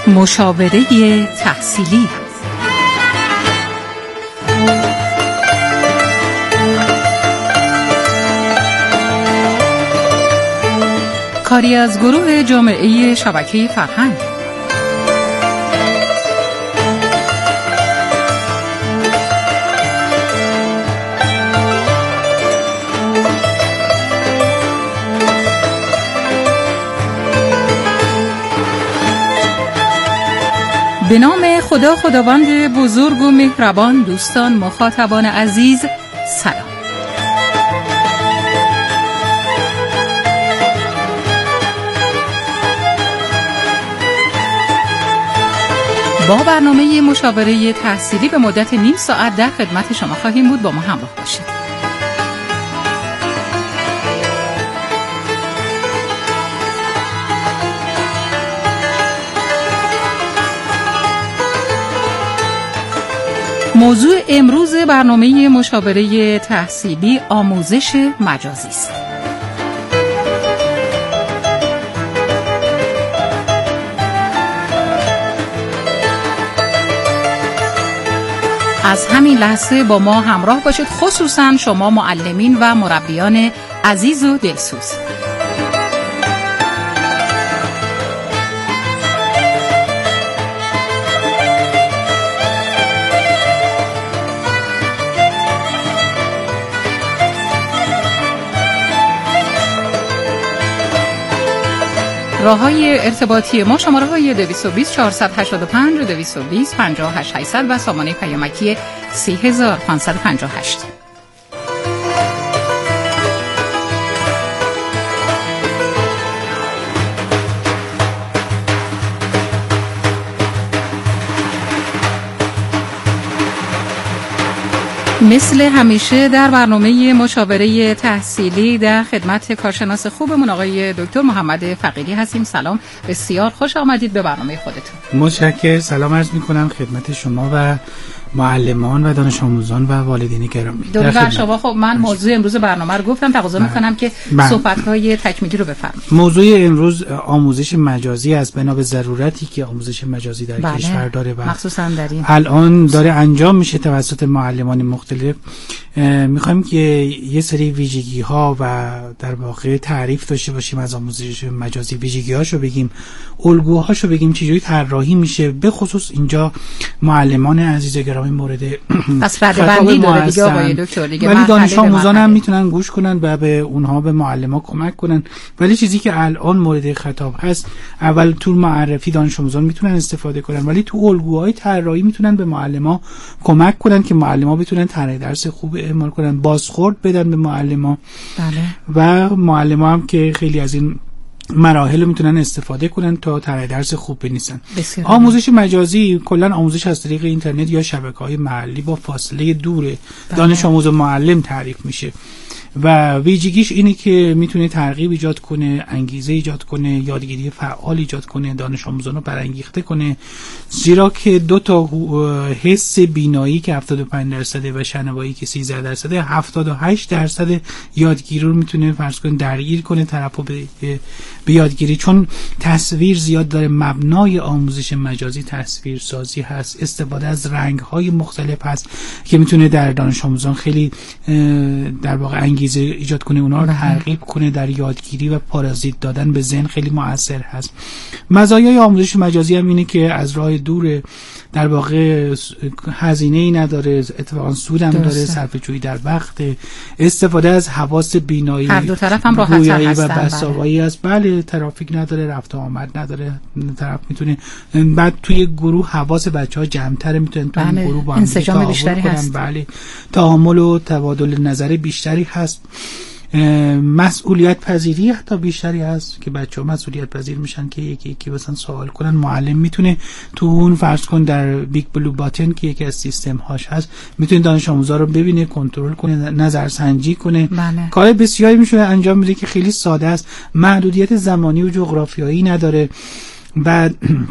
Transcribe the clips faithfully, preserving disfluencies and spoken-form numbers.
مشاوره تحصیلی. کاری از گروه جامعه شبکه فرهنگ. به نام خدا خداوند بزرگ و مهربان. دوستان مخاطبان عزیز سلام. با برنامه مشاوره تحصیلی به مدت نیم ساعت در خدمت شما خواهیم بود. با ما همراه باشید. موضوع امروز برنامه مشاوره تحصیلی آموزش مجازی است. از همین لحظه با ما همراه باشید، خصوصا شما معلمین و مربیان عزیز و دلسوز. راه‌های ارتباطی ما شماره‌های دویست و بیست چهارصد و هشتاد و پنج، دویست و بیست پنجاه و هشت هشتصد و سامانه پیامکی سه هزار و پانصد و پنجاه و هشت. مثل همیشه در برنامه مشاوره تحصیلی در خدمت کارشناس خوبمون آقای دکتر محمد فقیری هستیم. سلام، بسیار خوش آمدید به برنامه خودتون. متشکرم. سلام عرض می‌کنم خدمت شما و معلمان و دانش آموزان و والدین گرامی. درود بر شما. خب من موضوع امروز برنامه رو گفتم، تقاضا می‌کنم که صحبت‌های تکمیلی رو بفرمایید. موضوع امروز آموزش مجازی است، بنا به ضرورتی که آموزش مجازی در بله. کشور داره و مخصوصا در این الان داره انجام میشه توسط معلمان مختلف. می‌خوایم که یه سری ویژگی‌ها و در واقع تعریف داشته باشیم از آموزش مجازی، ویژگی‌هاشو بگیم، الگوهاشو بگیم، چجوری طراحی میشه. به خصوص اینجا معلمان عزیز گرامی مورد پس ردبندی داره دیگه آقای دکتر دیگه، ولی دانش آموزان هم میتونن گوش کنن و به اونها به معلمان کمک کنن. ولی چیزی که الان مورد خطاب هست، اول تو معرفی دانش آموزان میتونن استفاده کنن، ولی تو الگوهای طراحی میتونن به معلمان کمک کنن که معلمان بتونن طرح درس خوب اعمال کنن، بازخورد بدن به معلمان. بله. و معلمان هم که خیلی از این مراحل رو میتونن استفاده کنن تا طرح درس خوب بنویسن. آموزش مجازی کلا آموزش از طریق اینترنت یا شبکه‌های محلی با فاصله دور دانش آموز و معلم تعریف میشه و ویژگیش اینه که میتونه ترغیب ایجاد کنه، انگیزه ایجاد کنه، یادگیری فعال ایجاد کنه، دانش آموزان رو برانگیخته کنه، زیرا که دو تا حس بینایی که هفتاد و پنج درصد و شنوایی که سیزده درصد، هفتاد و هشت درصد یادگیری رو میتونه فرض کن درگیر کنه طرفو به, به یادگیری، چون تصویر زیاد داره. مبنای آموزش مجازی تصویر سازی هست، استفاده از رنگ های مختلف هست که میتونه در دانش آموزان خیلی در واقع انگیزه ایجاد کنه، اونا رو ترغیب کنه در یادگیری و پارازیت دادن به ذهن، خیلی مؤثر هست. مزایای آموزش مجازی هم اینه که از راه دور، در واقع هزینه ای نداره، اتفاقا سود هم داره، صرفه‌جویی در وقت، استفاده از حواس بینایی، هر دو طرف هم راحت‌تر هستن و بساوایی است. بله، ترافیک نداره، رفت و آمد نداره، طرف میتونه بعد توی گروه حواس بچه‌ها جمع‌تر، میتونن توی بله. گروه با هم انسجام بیشتری هست. بله، تعامل و تبادل نظر بیشتری هست. مسئولیت پذیری حتی بیشتری هست که بچه‌ها مسئولیت پذیر میشن که یکی یکی مثلا سوال کنن. معلم میتونه تو اون فرض کن در بیگ بلو باتن که یکی از سیستم هاش هست، میتونه دانش آموزا رو ببینه، کنترل کنه، نظرسنجی کنه. بله. کار بسیاری میشه انجام میده که خیلی ساده است، محدودیت زمانی و جغرافیایی نداره. بعد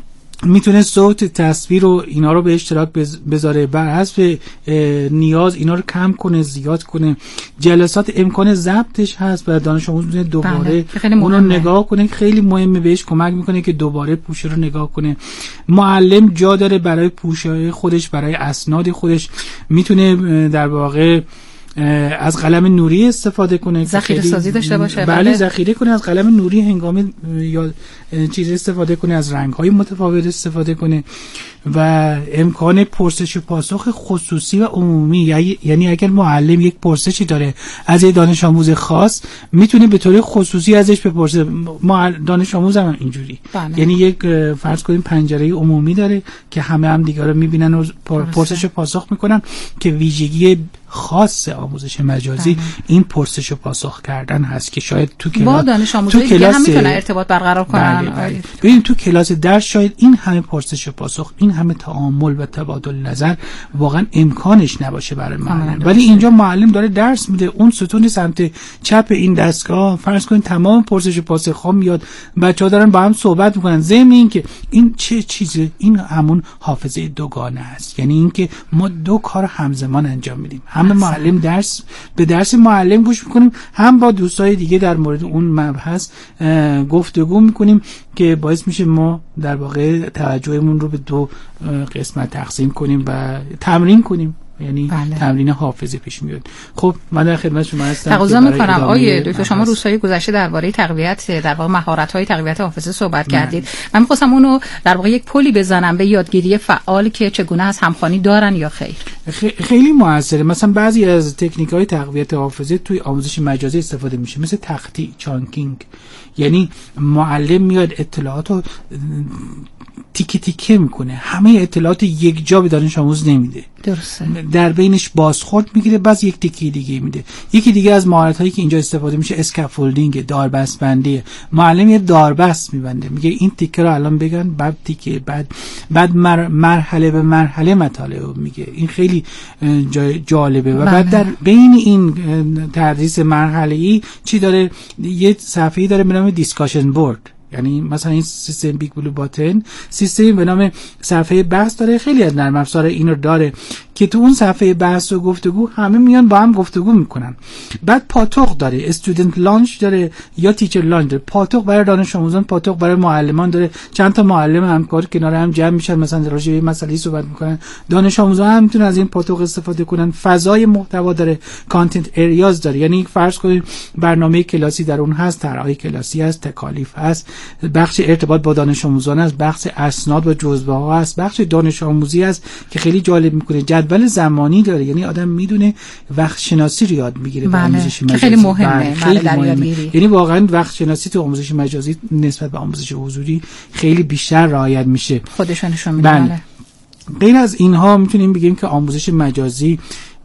میتونه صوت، تصویر و اینا رو به اشتراک بذاره، بر حسب نیاز اینا رو کم کنه زیاد کنه. جلسات امکان ضبطش هست و دانش آموز میتونه دوباره اون رو نگاه کنه، خیلی مهمه، بهش کمک میکنه که دوباره پوشه رو نگاه کنه. معلم جا داره برای پوشه خودش، برای اسناد خودش، میتونه در واقع از قلم نوری استفاده کنه، ذخیره سازی داشته باشه. بله ذخیره کنه از قلم نوری هنگام یا چیز استفاده کنه، از رنگ‌های متفاوت استفاده کنه و امکان پرسش و پاسخ خصوصی و عمومی، یعنی اگر معلم یک پرسشی داره از یک دانش آموز خاص میتونه به طور خصوصی ازش بپرسه. دانش آموز هم اینجوری، یعنی یک فرض کنیم پنجره عمومی داره که همه هم دیگه رو میبینن و پرسش و پاسخ میکنن که ویژگی خاص آموزش مجازی بله. این پرسش و پاسخ کردن هست که شاید تو کلاس با دانش آموزای دیگه هم میتونه ارتباط برقرار کنن. بله بله. ببین تو کلاس درس شاید این همه پرسش و پاسخ، این همه تعامل و تبادل نظر واقعا امکانش نباشه برای معلم، ولی اینجا معلم داره درس میده، اون ستون سمت چپ این دستگاه فرض کنید تمام پرسش و پاسخ ها میاد، بچه‌ها دارن با هم صحبت میکنن، ضمن این که این چه چیزه، این همون حافظه دوگانه است، یعنی اینکه ما دو کار همزمان انجام میدیم، هم معلم درس به درس معلم گوش میکنیم، هم با دوستای دیگه در مورد اون مبحث گفتگو میکنیم که باعث میشه ما در واقع توجهمون رو به دو قسمت تقسیم کنیم و تمرین کنیم، یعنی بله. تمرین حافظه پیش میاد. خب من در خدمت شما هستم. تقاضا میکنم آیه دکتر، شما روزهای گذشته درباره تقویت در واقع مهارت‌های تقویت حافظه صحبت کردید. من می‌خواستم اونو در واقع یک پلی بزنم به یادگیری فعال که چگونه از همخوانی دارن یا خیر. خیلی موثره. مثلا بعضی از تکنیک‌های تقویت حافظه توی آموزش مجازی استفاده میشه، مثل تختی، چانکینگ، یعنی معلم میاد اطلاعاتو تیکه تیکه میکنه، همه اطلاعات یک جا به دانش آموز نمیده، درسته، در بینش بازخورد میگیره، بعد یک تیکه دیگه میده. یکی دیگه از مهارت هایی که اینجا استفاده میشه اسکافولدینگ، داربست بندی. معلم یه داربست میبنده، میگه این تیکه رو الان بگن، بعد تیکه، بعد بعد مر... مرحله به مرحله مطالب میگه. این خیلی جالبه و بعد در بین این تدریس مرحله‌ای چی داره، یه صفحه‌ای داره به نام دیسکاشن بورد، یعنی مثلا این سیستم بیگ بلو باتن سیستمی به نام صفحه بحث داره، خیلی از نرم افزار اینو داره که تو اون صفحه بحث و گفتگو همه میان با هم گفتگو میکنن. بعد پاتوق داره، استودنت لانچ داره یا تیچر لانچ داره، پاتوق برای دانش آموزان، پاتوق برای معلمان داره. چند تا معلم همکار کنار هم جمع میشن، مثلا راجع به مسئله صحبت میکنن، دانش آموزان هم میتونن از این پاتوق استفاده کنن. فضای محتوا داره، کانتنت اریاز داره، یعنی فرض کنید برنامه کلاسی در اون هست، طرحهای کلاسی هست، تکالیف هست، بخش ارتباط با دانش آموزان است، بخش اسناد و جزوه ها است، بخش دانش آموزی است که خیلی جالب میکنه، جدول زمانی داره، یعنی آدم میدونه وقت شناسی رو یاد میگیره با آموزش مجازی. خیلی مهمه، خیلی مهمه. یعنی واقعا وقت شناسی تو آموزش مجازی نسبت به آموزش حضوری خیلی بیشتر رعایت میشه، خودشون نشون میده. بله. غیر از اینها میتونیم بگیم که آموزش مجازی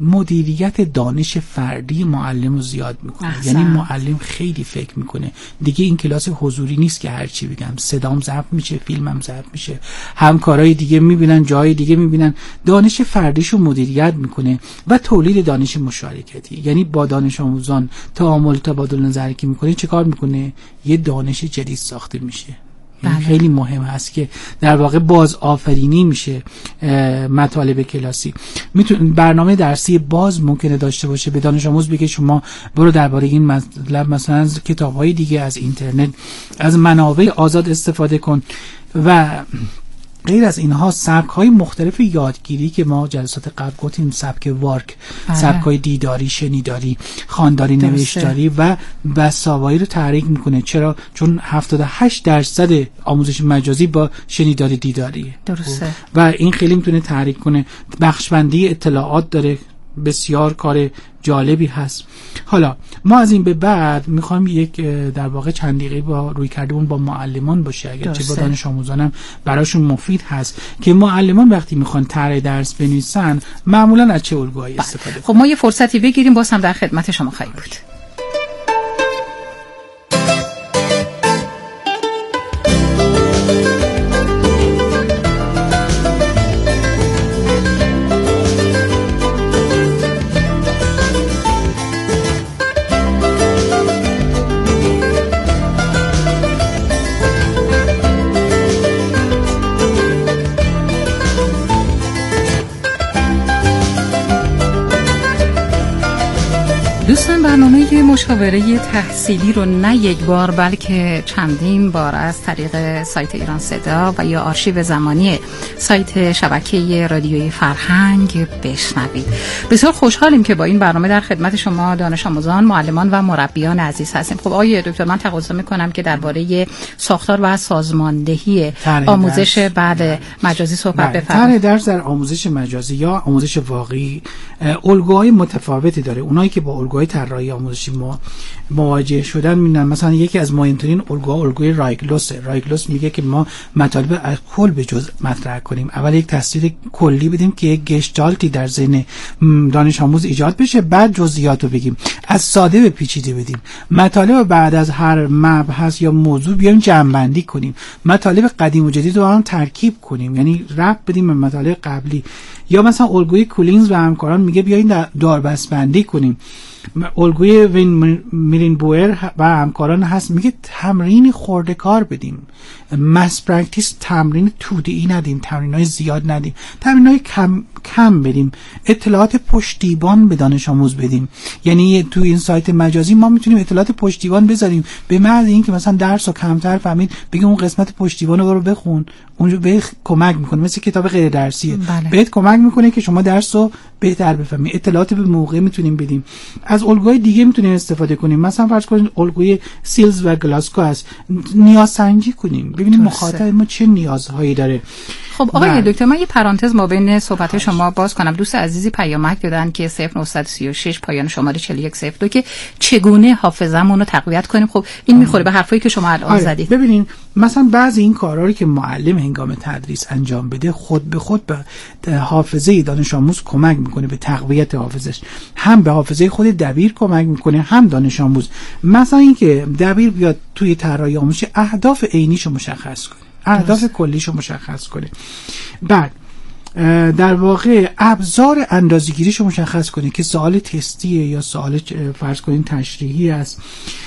مدیریت دانش فردی معلم رو زیاد میکنه. احسن. یعنی معلم خیلی فکر میکنه دیگه این کلاس حضوری نیست که هر چی بگم، صدام ضبط میشه، فیلمم ضبط میشه، همکارای دیگه میبینن، جای دیگه میبینن، دانش فردیشو مدیریت میکنه و تولید دانش مشارکتی، یعنی با دانش آموزان تعامل تبادل نظر که میکنه چه کار میکنه، یه دانش جدید ساخته میشه. این بله. خیلی مهم است که در واقع باز آفرینی میشه مطالب کلاسی. میتونه برنامه درسی باز ممکنه داشته باشه، به دانش آموز بگه شما برو درباره این مطلب مثلا از کتاب‌های دیگه، از اینترنت، از منابع آزاد استفاده کن. و غیر از اینها سبک‌های مختلف یادگیری که ما جلسات قبل گفتیم، سبک وارک، سبک‌های دیداری، شنیداری، خوانداری، نوشتاری و بساوایی رو تحریک میکنه. چرا؟ چون هفتاد و هشت درصد آموزش مجازی با شنیداری دیداریه. درسته. و این خیلی میتونه تحریک کنه. بخشبندی اطلاعات داره، بسیار کار جالبی هست. حالا ما از این به بعد میخوایم یک در واقع چند دقیقه با روی کردمون با معلمان باشه، اگر چه با دانش آموزانم براشون مفید هست که معلمان وقتی میخوان طرح درس بنویسن معمولا از چه الگوهایی استفاده کنن. خب ما یه فرصتی بگیریم، باز هم در خدمت شما خواهیم بود. دوستان برنامه مشاوره تحصیلی رو نه یک بار بلکه چندین بار از طریق سایت ایران صدا و یا آرشیو زمانی سایت شبکه رادیوی فرهنگ بشنوید. بسیار خوشحالیم که با این برنامه در خدمت شما دانش آموزان، معلمان و مربیان عزیز هستیم. خب آقای دکتر، من تقاضا می‌کنم که درباره ساختار و سازماندهی آموزش بعد مجازی صحبت بفرمایید. درس در آموزش مجازی یا آموزش واقعی الگوهای متفاوتی داره. اونایی که با الگوهای طراحی آموزشی ما مواجه شدن می‌بینن مثلا یکی از مهمترین الگوها الگوی رایگلوس. رایگلوس میگه که ما مطالب از کل به جز مطرح کنیم. اول یک تصویر کلی بدیم که یک گشتالتی در ذهن دانش آموز ایجاد بشه، بعد جزئیات رو بگیم، از ساده به پیچیده بدیم. مطالب بعد از هر مبحث یا موضوع بیایم جمع‌بندی کنیم. مطالب قدیم و جدید رو هم ترکیب کنیم، یعنی ربط بدیم به مطالب قبلی. یا مثلا الگوی کولینز و همکاران میگه بیاین داربست‌بندی کنیم. الگوی وین میرینبوئر و همکاران هست میگه تمرین خورده کار بدیم، مس پرکتیس، تمرین توده‌ای ندیم، تمرینای زیاد ندیم، تمرینای کم کم بدیم، اطلاعات پشتیبان به دانش آموز بدیم. یعنی تو این سایت مجازی ما میتونیم اطلاعات پشتیبان بذاریم، به محض اینکه مثلا درس رو کمتر فهمید بگیم اون قسمت پشتیبان رو برو بخون، اونجا به کمک میکنه، مثل کتاب غیر درسیه. بله. بهت کمک میکنه که شما درس رو بهتر بفهمید. اطلاعات به موقع میتونیم بدیم. از الگوهای دیگه میتونیم استفاده کنیم. مثلا فرض کنید الگوی سیلز و گلاسکو هست، نیاز سنجی کنیم، ببینیم مخاطب ما چه نیازهایی داره. خب آقای دکتر، من یه پرانتز ما بین صحبت شما باز کنم. دوست عزیزی پیامک دادن که صفر نه سه شش پایان شماره چهل و یک صفر دو که چگونه حافظه‌مون رو تقویت کنیم. خب این میخوره به حرفایی که شما الان زدید. ببینین مثلا بعضی این کارا رو که معلم هنگام تدریس انجام بده خود به خود به حافظه دانش آموز کمک میکنه، به تقویت حافظش. هم به حافظه خود دبیر کمک میکنه، هم دانش آموز. مثلا اینکه دبیر بیاد توی طراحی آموزشی اهداف عینیشو مشخص کنه، اهداف کلیشو مشخص کنه، بعد در واقع ابزار اندازه‌گیریشو مشخص کنه که سوال تستیه یا سوال فرض کنین تشریحی است.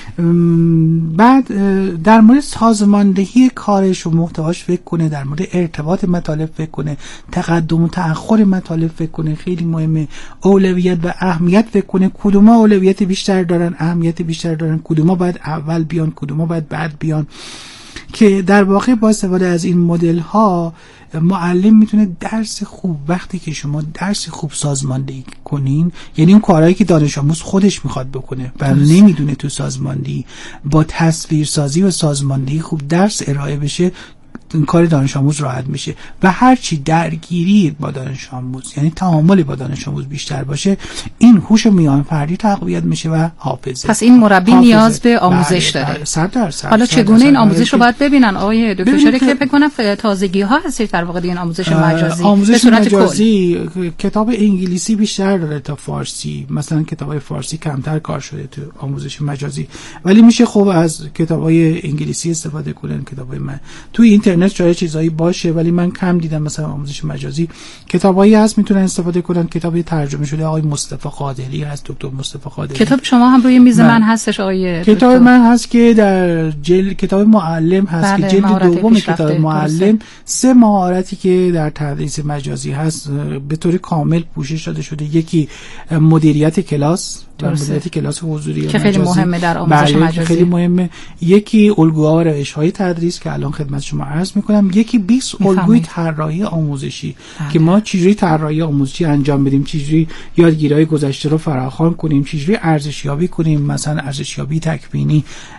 بعد در مورد سازماندهی کارش و محتواش فکر کنه، در مورد ارتباط مطالب فکر کنه، تقدم و تأخر مطالب فکر کنه، خیلی مهمه. اولویت و اهمیت فکر کنه، کدوما اولویت بیشتر دارن، اهمیت بیشتر دارن، کدوما باید اول بیان، کدوما باید بعد بیان. که در واقع با استفاده از این مدل ها معلم میتونه درس خوب، وقتی که شما درس خوب سازماندهی کنین، یعنی اون کارهایی که دانش آموز خودش میخواد بکنه و نمیدونه تو سازماندهی، با تصویرسازی و سازماندهی خوب درس ارائه بشه، کار دانش آموز راحت میشه. و هرچی درگیری با دانش آموز، یعنی تعامل با دانش آموز بیشتر باشه، این هوش میان فردی تقویت میشه و حافظه. پس این مربی حافظه. نیاز به آموزش بله. داره. صد درصد. حالا چگونه این آموزش رو باید ببینن آقای دکتر؟ شده که فکر کنم تازگی ها هستید در واقع این آموزش مجازی. آموزش مجازی کل. کتاب انگلیسی بیشتر داره تا فارسی. مثلا کتابای فارسی کمتر کار شده تو آموزش مجازی، ولی میشه خوب از کتابای انگلیسی استفاده کنن. کتابای من تو اینترنت شاید چیزایی باشه ولی من کم دیدم. مثلا آموزش مجازی کتابایی هست میتونن استفاده کنن. کتابی ترجمه شده آقای مصطفی قادری هست، دکتر مصطفی قادری. کتاب شما هم روی میز من, من هستش آقای دکتر. کتاب من هست که در جلد کتاب معلم هست بله، که جلد دوم کتاب معلم سه مهارتی که در تدریس مجازی هست به طور کامل پوشش داده شده. یکی مدیریت کلاس، مدیریت کلاس حضوری که خیلی مهمه در آموزش بله، مجازی. خیلی مهمه. یکی الگوها و روش‌های تدریس که الان خدمت شما عرض می‌کنم. یکی بیست الگوی طراحی آموزشی بله. که ما چجوری طراحی آموزشی انجام بدیم، چجوری یادگیری‌های گذشته رو فراخوان کنیم، چجوری ارزشیابی کنیم، مثلا ارزشیابی تکوینی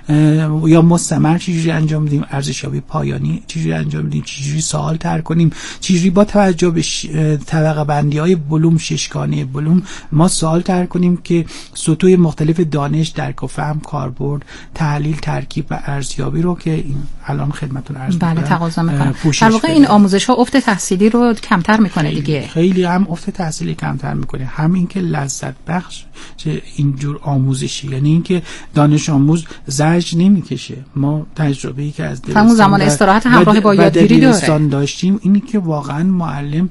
یا مستمر چجوری انجام بدیم، ارزشیابی پایانی چجوری انجام بدیم، چجوری سوال طرح کنیم، چجوری با توجه به طبقه بندی‌های بلوم، ششگانه بلوم ما سوال طرح کنیم که سطوح مختلف دانش، درک و فهم، کاربرد، تحلیل، ترکیب و ارزیابی رو که این الان خدمتتون عرض می‌کنم. بله تقاضا می‌کنه. در واقع این آموزش‌ها افت تحصیلی رو کمتر می‌کنه دیگه. خیلی هم افت تحصیلی کمتر می‌کنه، هم اینکه لذت بخش چه اینجور آموزشی، یعنی اینکه دانش آموز زجر نمی‌کشه. ما تجربه‌ای که از همون زمان استراحت همراه با یادگیری داره داشتیم اینی که واقعا معلم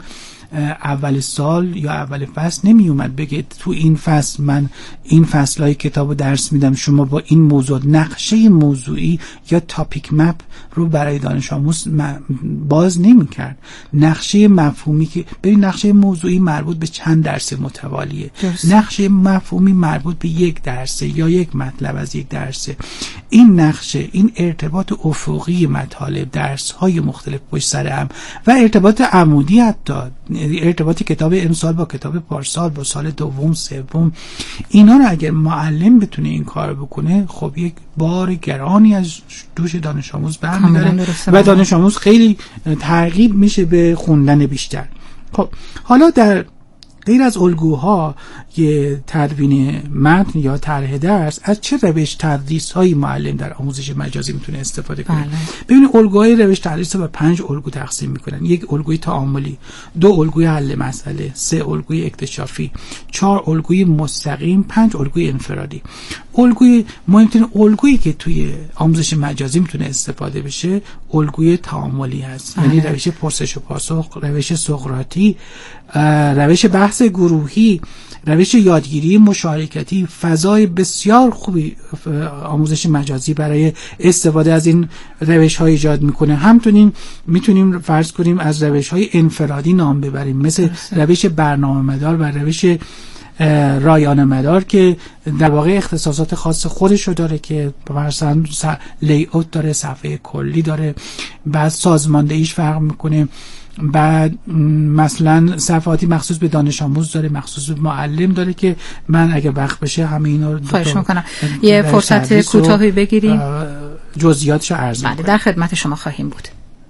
اول سال یا اول فصل نمی اومد بگه تو این فصل من این فصلهای کتابو درس میدم، شما با این موضوع نقشه موضوعی یا تاپیک مپ رو برای دانش آموز باز نمی کرد. نقشه مفهومی که ببین نقشه موضوعی مربوط به چند درس متوالیه، نقشه مفهومی مربوط به یک درسه یا یک مطلب از یک درسه. این نقشه، این ارتباط افقی مطالب، درس های مختلف پشت سر هم و ارتباط عمودی، حتی ارتباط کتاب امسال با کتاب پارسال با سال دوم سوم، اینا رو اگر معلم بتونه این کار بکنه، خب یک بار گرانی از دوش دانش آموز برمی‌داره و دانش آموز خیلی ترغیب میشه به خوندن بیشتر. خب حالا در غیر از الگوها یه تدوین متن یا طرح درس، از چه روش تدریس هایی معلم در آموزش مجازی میتونه استفاده کنه؟ بله. ببینید الگوهای روش تدریس رو به پنج الگو تقسیم میکنن. یک الگوی تعاملی، دو الگوی حل مسئله، سه الگوی اکتشافی، چهار الگوی مستقیم، پنج الگوی انفرادی. الگوی مهمترین الگویی که توی آموزش مجازی میتونه استفاده بشه الگوی تعاملی هست. یعنی روش پرسش و پاسخ، روش سقراطی، روش بحث گروهی، روش یادگیری مشارکتی. فضای بسیار خوبی آموزش مجازی برای استفاده از این روش ها ایجاد میکنه. همچنین میتونیم فرض کنیم از روش های انفرادی نام ببریم، مثل روش برنامه مدار و روش رایانه مدار که در واقع اختصاصات خاص خودشو داره که مثلا لی اوت داره، صفحه کلی داره، بعد سازماندهیش فرق میکنه، بعد مثلا صفحاتی مخصوص به دانش آموز داره، مخصوص به معلم داره که من اگه وقت بشه همه اینا رو خواهش میکنم یه فرصت کوتاهی بگیریم جزئیاتش رو عرض میکنم. در خدمت شما خواهیم بود.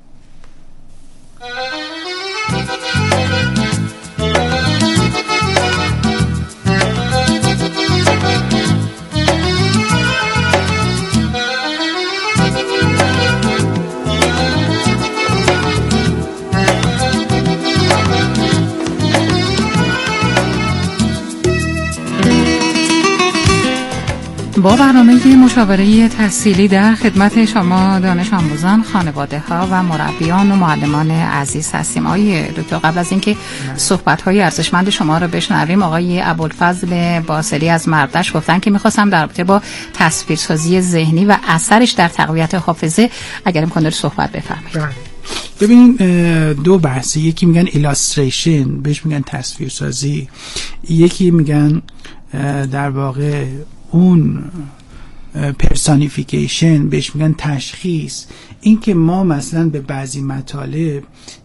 با برنامه مشاوره تحصیلی در خدمت شما دانش آموزان، خانواده ها و مربیان و معلمان عزیز هستیم. آقای دکتر، قبل از اینکه صحبت های ارزشمند شما رو بشنویم، آقای ابوالفضل باسلی از مردش گفتن که میخواستم در رابطه با تصویرسازی ذهنی و اثرش در تقویت حافظه اگر امکان داره صحبت بفرمایید. ببینین دو بحثی، یکی میگن ایلاستریشن بهش میگن تصویرسازی، یکی میگن در واقع اون پرسونیفیکیشن بهش میگن تشخیص. این که ما مثلا به بعضی مطالب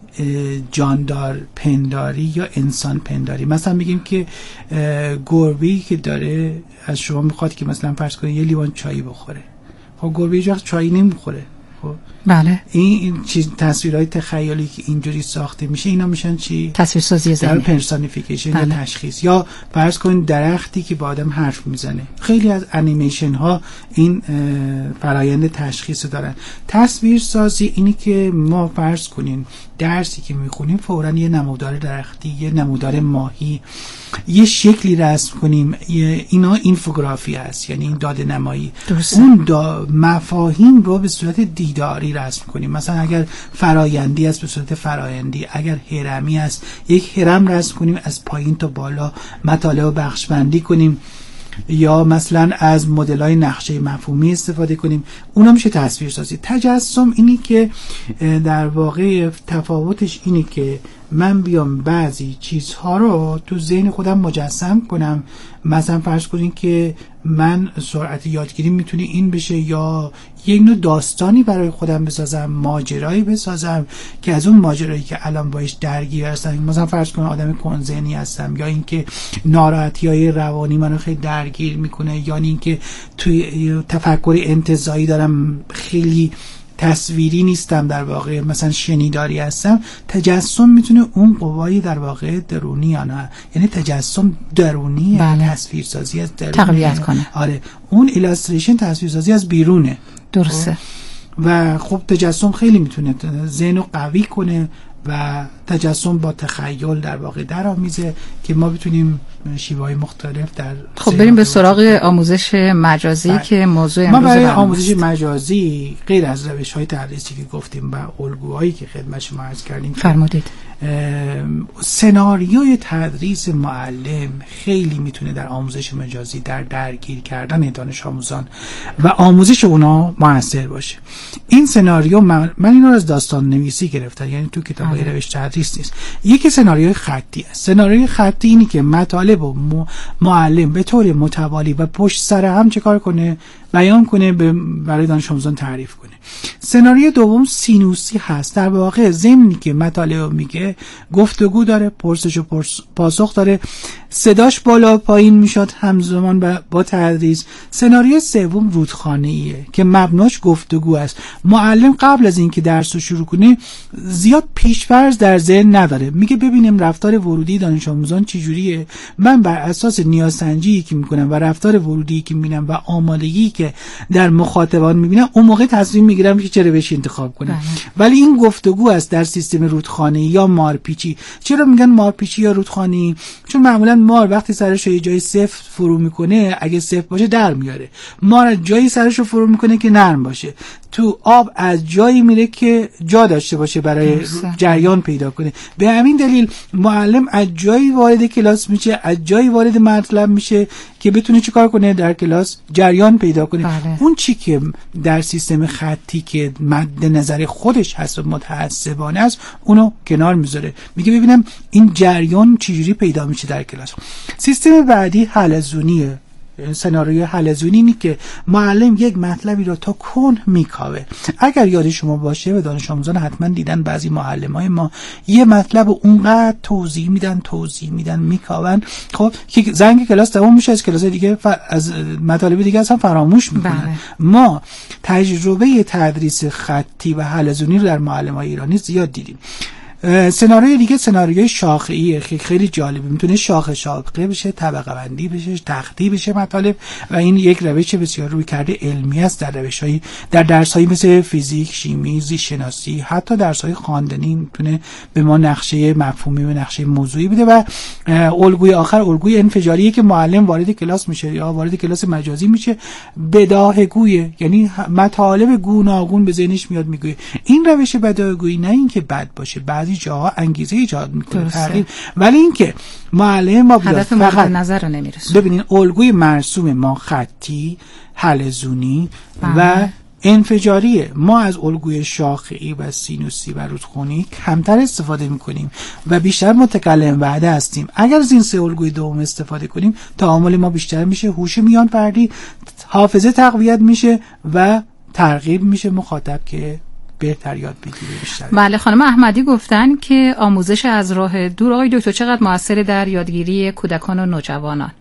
جاندار پنداری یا انسان پنداری، مثلا میگیم که گربه‌ای که داره از شما میخواد که مثلا فرض کنید یه لیوان چای بخوره، خب گربه هیچ وقت چای نمیخوره. خب بله، این چیز تصویرهای تخیلی که اینجوری ساخته میشه اینا میشن چی؟ تصویرسازی ذهنی، پرسونیفیکیشن یا تشخیص. یا فرض کن درختی که با آدم حرف میزنه، خیلی از انیمیشن ها این فرایند تشخیص دارن. تصویرسازی اینی که ما فرض کنین درسی که میخونیم فوراً یه نمودار درختی، یه نمودار ماهی، یه شکلی رسم کنیم، اینا اینفوگرافی هست، یعنی این داده نمایی. اون دا مفاهیم رو به صورت دیداری رسم کنیم. مثلا اگر فرایندی است به صورت فرایندی، اگر هرمی است یک هرم رسم کنیم، از پایین تا بالا مطالب رو بخش بندی کنیم، یا مثلا از مدل‌های نقشه مفهومی استفاده کنیم. اونا میشه تصویرسازی. تجسم اینی که در واقع تفاوتش اینه که من بیام بعضی چیزها رو تو ذهن خودم مجسم کنم. مثلا فرض کنین که من سرعت یادگیری میتونه این بشه، یا یک نوع داستانی برای خودم بسازم، ماجرایی بسازم که از اون ماجرایی که الان باش درگیر هستم، مثلا فرض کنم آدم کن‌ذهنی هستم، یا اینکه ناراحتی‌های روانی منو خیلی درگیر میکنه، یا اینکه توی تفکر انتزاعی دارم، خیلی تصویری نیستم، در واقع مثلا شنیداری هستم. تجسم میتونه اون قوای در واقع درونی یا نه، یعنی تجسم درونی، بله. تصویرسازی از درون تقویت کنه. آره، اون ایلاستریشن تصویرسازی از بیرونه. درسته. و خب تجسم خیلی میتونه ذهن رو قوی کنه و تجسم با تخیل در واقع درآمیزه که ما بتونیم شیوه‌های مختلف در خب بریم به سراغ آموزش مجازی بر. که موضوع امروز ما برای آموزش مجازی غیر از روش‌های تدریسی که گفتیم و الگوهایی که خدمت شما عرض کردیم فرمودید، سناریوی تدریس معلم خیلی میتونه در آموزش مجازی در درگیر کردن دانش آموزان و آموزش اونا موثر باشه. این سناریو من, من اینو از داستان نویسی گرفتم، یعنی تو کتابای روش تدریس نیست. یکی سناریوی خطی است. سناریوی خطی اینی که مطالب و معلم به طور متوالی و پشت سر هم چه کار کنه، بیان کنه، برای دانش آموزان تعریف کنه. سناریوی دوم سینوسی هست. در واقع ضمنی که مطالب میگه گفتگو داره، پرسش و پرس... پاسخ داره، صداش بالا پایین میشد همزمان با, با تدریس. سناریوی سوم رودخانه‌ایه که مبناش گفتگو است. معلم قبل از اینکه درس رو شروع کنه زیاد پیش‌فرض در ذهن نداره، میگه ببینیم رفتار ورودی دانش آموزان چجوریه، من بر اساس نیازسنجی که میکنم و رفتار ورودی که میبینم و آمادگی که در مخاطبان میبینم اون موقع تصمیم میگیرم که چرا بهش انتخاب کنم. ولی این گفتگو است در سیستم رودخانه‌ای یا مارپیچی. چرا میگن مارپیچی یا رودخانه‌ای؟ چون معمولا مار وقتی سرش رو یه جای سفت فرو میکنه اگه سفت باشه در میاره، مار از جایی سرش رو فرو میکنه که نرم باشه. تو آب از جایی میره که جا داشته باشه برای جریان پیدا کنه. به همین دلیل معلم از جایی وارد کلاس میشه، از جایی وارد مطلب میشه که بتونه چیکار کنه، در کلاس جریان پیدا کنه. بله. اون چی که در سیستم خطی که مد نظر خودش هست و متعصبانه است اونو کنار میذاره، میگه ببینم این جریان چجوری پیدا میشه در کلاس. سیستم بعدی حلزونیه. سناریوی حلزونی اینه که معلم یک مطلبی رو تا کن میکاوه. اگر یاد شما باشه و دانش آموزان حتما دیدن بعضی معلمای ما یه مطلب رو اونقدر توضیح میدن توضیح میدن میکاون، خب که زنگ کلاس تمام میشه، از کلاس دیگه ف... از مطالب دیگه اصلا فراموش میکنن. بله. ما تجربه تدریس خطی و حلزونی رو در معلمای ایرانی زیاد دیدیم. سناریوی دیگه سناریوی شاخه‌ایه که خیلی جالبه، میتونه شاخه شاخه بشه، طبقه بندی بشه، تختی بشه مطالب و این یک روش بسیار روی کرده علمی است در روش‌های در درس‌های مثل فیزیک، شیمی، زیست شناسی، حتی درس‌های خواندنی میتونه به ما نقشه مفهومی و نقشه موضوعی بده. و الگوی آخر الگوی انفجاریه که معلم وارد کلاس میشه یا وارد کلاس مجازی میشه، بداهه‌گویه، یعنی مطالب گوناگون به ذهنش میاد میگه. این روش بداهه‌گویی نه اینکه بد باشه، بعضی جاها انگیزه ایجاد میکنه تغییر، ولی اینکه معلم ما هدف مورد نظر رو نمیرسه. ببینین الگوی مرسوم ما خطی، حلزونی و انفجاریه. ما از الگوی شاخه‌ای و سینوسی و رودخانه‌ای کمتر استفاده میکنیم و بیشتر متکلم وعده هستیم. اگر از این سه الگوی دوم استفاده کنیم تعامل ما بیشتر میشه، هوش میان فردی، حافظه تقویت میشه و ترغیب میشه مخاطب که بهتر یاد بگیره بیشتر. بله، خانم احمدی گفتن که آموزش از راه دور، آقای دکتر، چقدر موثر در یادگیری کودکان و نوجوانان؟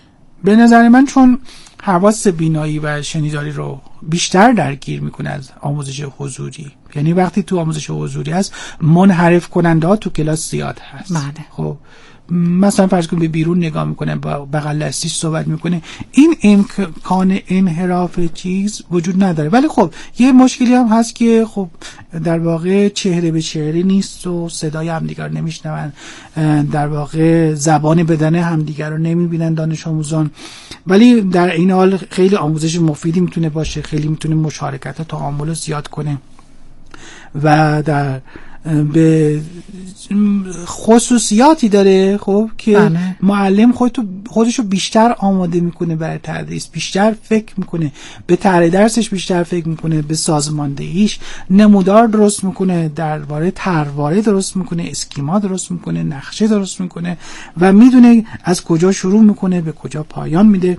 به نظر من چون حواس بینایی و شنیداری رو بیشتر درگیر میکنه از آموزش حضوری، یعنی وقتی تو آموزش حضوری هست منحرف کننده ها تو کلاس زیاد هست. بله. خب مثلا فرض کن به بیرون نگاه میکنه، با بغل دستیش صحبت میکنه، این امکان انحراف چیز وجود نداره. ولی خب یه مشکلی هم هست که خب در واقع چهره به چهره نیست و صدای همدیگر رو نمیشنون، در واقع زبان بدن همدیگر رو نمیبینن دانش آموزان. ولی در این حال خیلی آموزش مفیدی میتونه باشه، خیلی میتونه مشارکت و تعامل رو زیاد کنه و در به خصوصیاتی داره خب که بله. معلم خودتو خودشو بیشتر آماده میکنه برای تدریس، بیشتر فکر میکنه به طرح درسش، بیشتر فکر میکنه به سازماندهیش، نمودار درست میکنه، درباره طرحواره درست میکنه، اسکیما درست میکنه، نقشه درست میکنه و میدونه از کجا شروع میکنه به کجا پایان میده،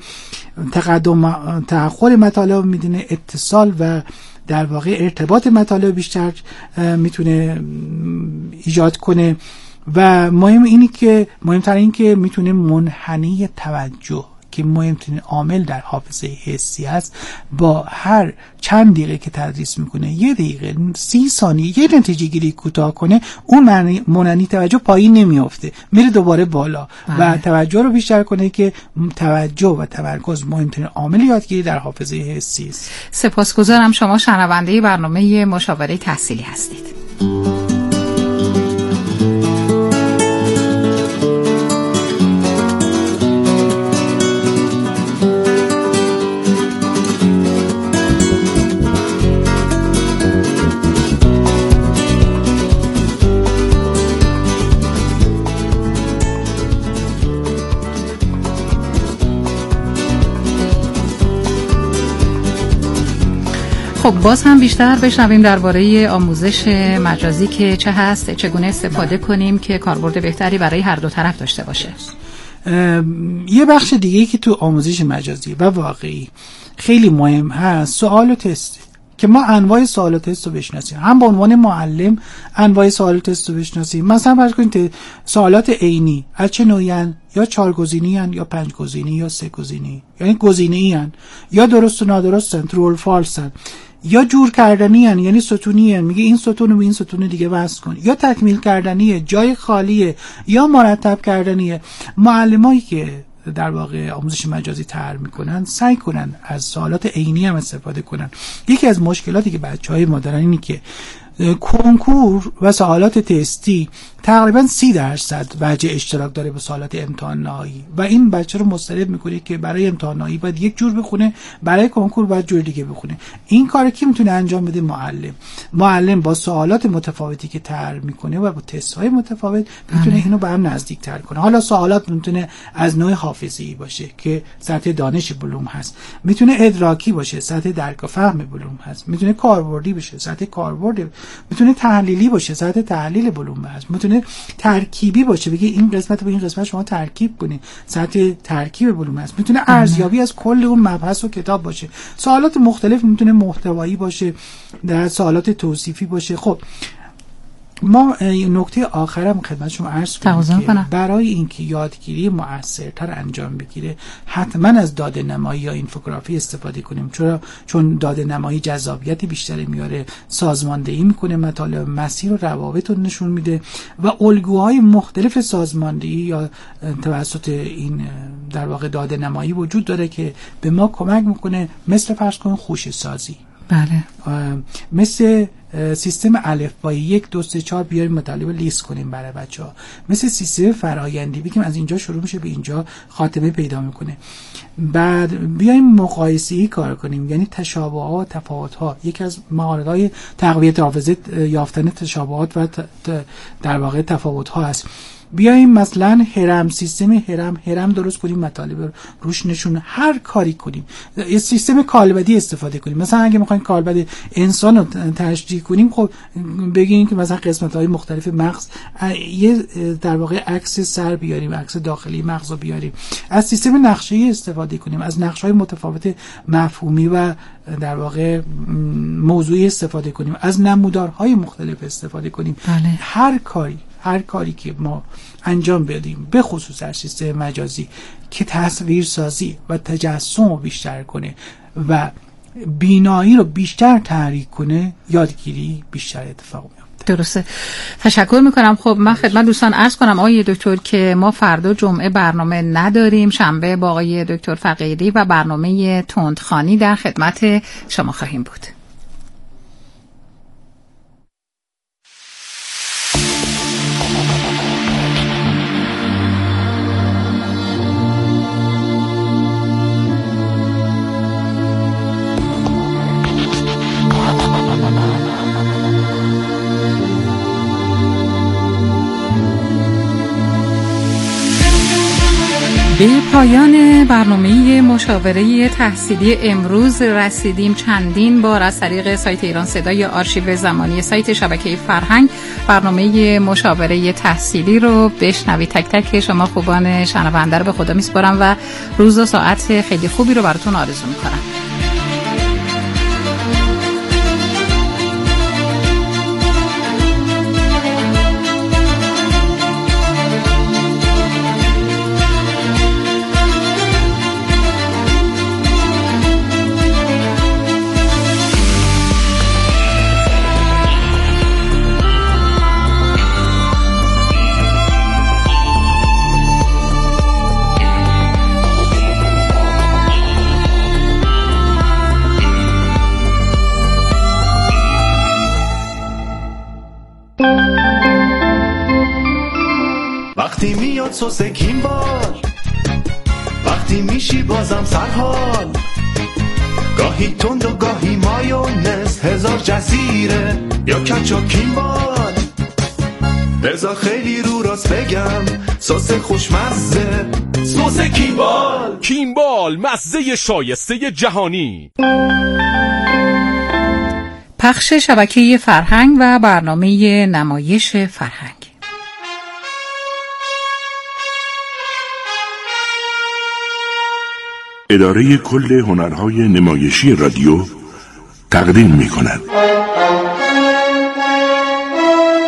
تقدم تأخر مطالب میدونه، اتصال و در واقع ارتباط مطالب بیشتر میتونه ایجاد کنه و مهم اینی که مهمتر این که میتونه منحنی توجه که مهمترین عامل در حافظه حسی است با هر چند دقیقه که تدریس میکنه، یه دقیقه سی ثانیه یه نتیجه گیری کوتاه کنه، اون منحنی توجه پایین نمیافته، میره دوباره بالا و توجه رو بیشتر کنه که توجه و تمرکز مهمترین عامل یادگیری در حافظه حسی است. سپاسگزارم. شما شنونده برنامه مشاوره تحصیلی هستید. خب باز هم بیشتر بشنویم درباره آموزش مجازی که چه هست، چگونه استفاده کنیم که کاربرد بهتری برای هر دو طرف داشته باشه. یه بخش دیگه که تو آموزش مجازی و واقعی خیلی مهم هست سوال و تست، که ما انواع سوال و تست رو بشناسیم، هم به عنوان معلم انواع سوال و تست رو بشناسیم. مثلا فرض کنید سوالات عینی از چه نوعی ان، یا چهار گزینی ان یا پنج گزینی یا سه گزینی، یعنی گزینه‌ای ان، یا درست و نادرستن، ترو و فالس ان، یا جور کردنی ان، یعنی ستونی ان، میگه این ستون رو به این ستون دیگه وصل کن، یا تکمیل کردنیه، جای خالیه، یا مرتب کردنیه. معلمایی که در واقع آموزش مجازی طرح میکنن سعی کنن از سوالات عینی هم استفاده کنن. یکی از مشکلاتی که بچهای ما دارن اینه که کنکور و سوالات تستی تقریبا سی درصد وجه اشتراک داره به سوالات امتحان نهایی و این بچه رو مضطرب میکنه که برای امتحان نهایی باید یک جور بخونه، برای کنکور باید جور دیگه بخونه. این کار کی میتونه انجام بده؟ معلم. معلم با سوالات متفاوتی که طرح میکنه و با تست‌های متفاوت میتونه اینو به هم نزدیک‌تر کنه. حالا سوالات میتونه از نوع حافظه‌ای باشه که سطح دانش بلوم هست، میتونه ادراکی باشه، سطح درک و فهم بلوم هست، میتونه کاربردی باشه، سطح کاربرد، میتونه تحلیلی باشه، سطح تحلیل بلوم هست، میتونه ترکیبی باشه، بگه این قسمت با این قسمت شما ترکیب کنید، سطح ترکیب بلوم هست، میتونه ارزیابی از کل اون مبحث و کتاب باشه. سوالات مختلف میتونه محتوایی باشه، در سوالات توصیفی باشه. خب ما نکته آخرم خدمت شما عرض کنم که برای اینکه یادگیری مؤثرتر انجام بگیره حتما از داده نمایی یا اینفوگرافی استفاده کنیم، چرا؟ چون داده نمایی جذابیت بیشتری میاره، سازماندهی میکنه مطالب، مسیر و روابط رو نشون میده و الگوهای مختلف سازماندهی یا توسط این در واقع داده نمایی وجود داره که به ما کمک میکنه، مثل فرض کن خوشه سازی. بله. مثل سیستم الفبایی یک دو سه چهار بیاریم مطالب لیست کنیم برای بچه‌ها، مثل سیستم فرآیندی بگیم از اینجا شروع میشه به اینجا خاتمه پیدا میکنه. بعد بیایم مقایسه‌ای کار کنیم، یعنی تشابهات و تفاوت‌ها. یکی از مهارت‌های تقویت حافظه یافتن تشابهات و در واقع تفاوت‌ها است. بیایم مثلا هرم، سیستم هرم هرم درست کنیم، مطالب روش نشون، هر کاری کنیم. یه سیستم کالبدی استفاده کنیم، مثلا اگه میخوایم کالبد انسان رو تشریح کنیم، خب بگیم که مثلا قسمت‌های مختلف مغز، یه در واقع عکس سر بیاریم، عکس داخلی مغز رو بیاریم. از سیستم نقشه‌ای استفاده کنیم، از نقش‌های متفاوت مفهومی و در واقع موضوعی استفاده کنیم، از نمودارهای مختلف استفاده کنیم. بله. هر کاری هر کاری که ما انجام بدیم، به خصوص در سیستم مجازی که تصویر سازی و تجسم رو بیشتر کنه و بینایی رو بیشتر تحریک کنه، یادگیری بیشتر اتفاق میفته. درسته. تشکر میکنم. خب من خدمت دوستان عرض کنم آقای دکتر که ما فردا جمعه برنامه نداریم، شنبه با آقای دکتر فقیری و برنامه تندخوانی در خدمت شما خواهیم بود. به پایان برنامه مشاوره تحصیلی امروز رسیدیم. چندین بار از طریق سایت ایران صدا یا آرشیو زمانی سایت شبکه فرهنگ برنامه مشاوره تحصیلی رو بشنوید. تک تک شما خوبان شنونده رو به خدا میسپارم و روز و ساعت خیلی خوبی رو براتون آرزو میکنم. وقتی میاد سوس کیمبال، وقتی میشی بازم سرحال، گاهی تند و گاهی مایونز، هزار جزیره یا کچو کیمبال. بذار خیلی رو راست بگم، سس خوشمزه، سس کیمبال. کیمبال، مزه شایسته جهانی. پخش شبکه فرهنگ و برنامه نمایش فرهنگ. اداره کل هنرهای نمایشی رادیو تقدیم می کند.